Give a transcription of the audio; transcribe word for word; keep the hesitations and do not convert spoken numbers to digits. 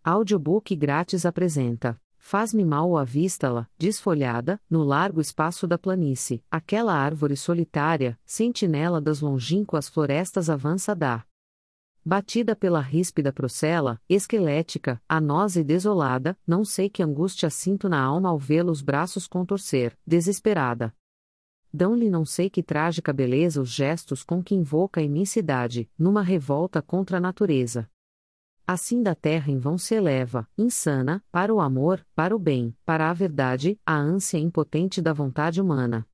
Audiobook grátis apresenta: Faz-me mal a vista-la, desfolhada, no largo espaço da planície, aquela árvore solitária, sentinela das longínquas florestas avança da. Batida pela ríspida procela, esquelética, anosa e desolada, não sei que angústia sinto na alma ao vê-la os braços contorcer, desesperada. Dão-lhe não sei que trágica beleza os gestos com que invoca a imensidade, numa revolta contra a natureza. Assim da terra em vão se eleva, insana, para o amor, para o bem, para a verdade, a ânsia impotente da vontade humana.